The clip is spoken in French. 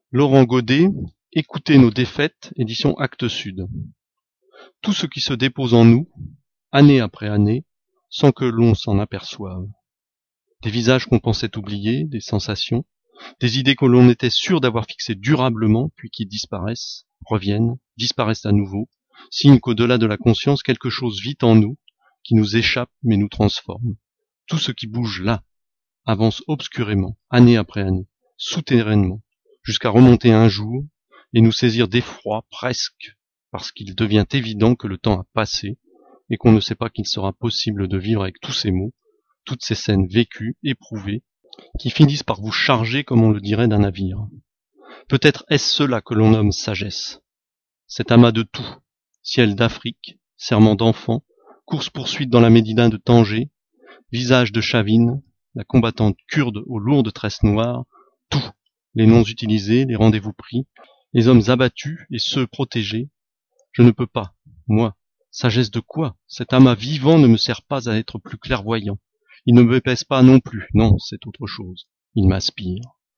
Laurent Godet, Écoutez nos défaites, édition Actes Sud. Tout ce qui se dépose en nous, année après année, sans que l'on s'en aperçoive. Des visages qu'on pensait oublier, des sensations, des idées que l'on était sûr d'avoir fixées durablement, puis qui disparaissent, reviennent, disparaissent à nouveau, signe qu'au-delà de la conscience, quelque chose vit en nous, qui nous échappe mais nous transforme. Tout ce qui bouge là, avance obscurément, année après année, souterrainement, jusqu'à remonter un jour, et nous saisir d'effroi presque, parce qu'il devient évident que le temps a passé, et qu'on ne sait pas qu'il sera possible de vivre avec tous ces mots, toutes ces scènes vécues, éprouvées, qui finissent par vous charger comme on le dirait d'un navire. Peut-être est-ce cela que l'on nomme sagesse. Cet amas de tout, ciel d'Afrique, serment d'enfant, course-poursuite dans la médina de Tanger, visage de Chavine, la combattante kurde aux lourdes tresses noires, tout, les noms utilisés, les rendez-vous pris, les hommes abattus et ceux protégés. Je ne peux pas, moi. Sagesse de quoi? Cet amas vivant ne me sert pas à être plus clairvoyant. Il ne me pèse pas non plus, non, c'est autre chose. Il m'aspire.